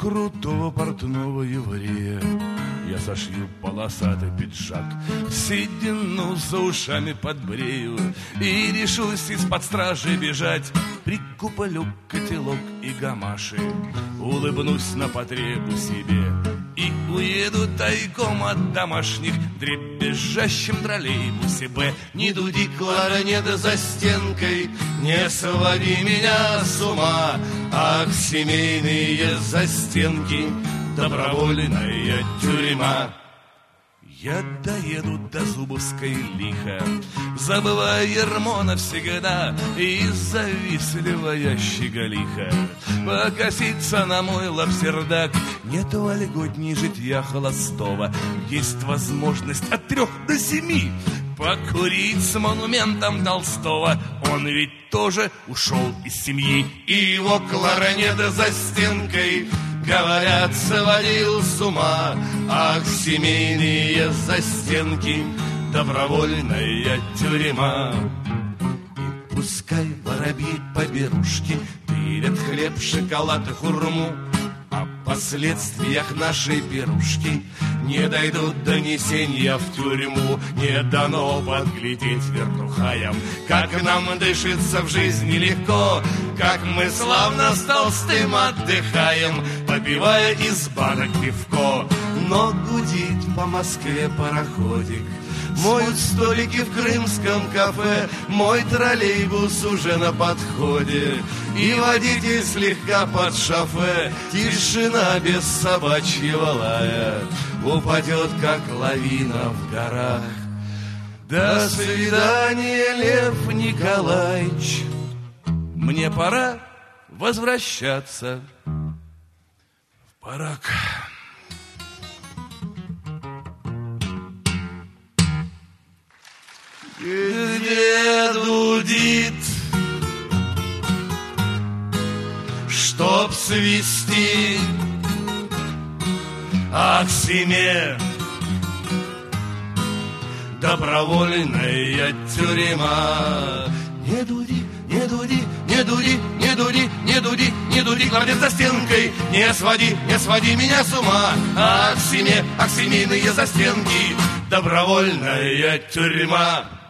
крутого портного еврея я сошью полосатый пиджак, седину за ушами подбрею и решусь из-под стражи бежать. Прикуплю котелок и гамаши, улыбнусь на потребу себе и уеду тайком от домашних в дребезжащем троллейбусе Б. Не дуди, кларнет за стенкой, не своди меня с ума. Ах, семейные застенки, добровольная тюрьма. Я доеду до Зубовской лихо, забывая ермо навсегда, и завистливая щеголиха покосится на мой лапсердак. Нету льготней житья холостого, есть возможность от 3 до 7 покурить с монументом Толстого. Он ведь тоже ушел из семьи, и его кларнет за стенкой, говорят, сводил с ума. Ах, семейные застенки, добровольная тюрьма. И пускай воробьи поберушки пилят хлеб, шоколад и хурму, о последствиях нашей пирушки не дойдут донесения в тюрьму. Не дано подглядеть вертухаям, как нам дышится в жизни легко, как мы славно с Толстым отдыхаем, попивая из банок пивко. Но гудит по Москве пароходик, моют столики в крымском кафе, мой троллейбус уже на подходе, и водитель слегка под шофе. Тишина без собачьего лая упадет, как лавина в горах. До свидания, Лев Николаевич, мне пора возвращаться в барак. Где дудит, чтоб свести, ах, семье, добровольная тюрьма. Не дуди, не дуди, не дуди, не дуди, не дуди, не дуди, кларнет за стенкой, не своди меня с ума. Ах, семье, ах, семейные застенки, добровольная тюрьма.